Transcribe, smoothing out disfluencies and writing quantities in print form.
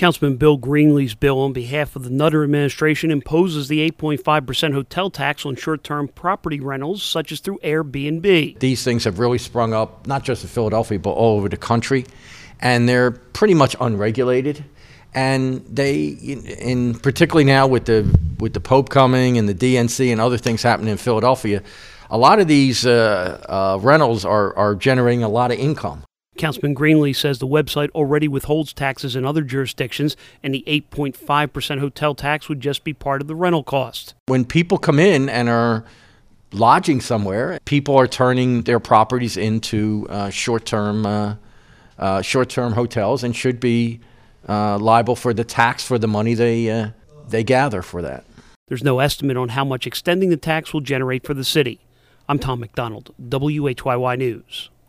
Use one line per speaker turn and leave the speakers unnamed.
Councilman Bill Greenlee's bill on behalf of the Nutter administration imposes the 8.5% hotel tax on short-term property rentals, such as through Airbnb.
These things have really sprung up, not just in Philadelphia, but all over the country, and they're pretty much unregulated. And particularly now with the Pope coming and the DNC and other things happening in Philadelphia, a lot of these rentals are generating a lot of income.
Councilman Greenlee says the website already withholds taxes in other jurisdictions, and the 8.5% hotel tax would just be part of the rental cost.
When people come in and are lodging somewhere, people are turning their properties into short-term hotels and should be liable for the tax for the money they gather for that.
There's no estimate on how much extending the tax will generate for the city. I'm Tom McDonald, WHYY News.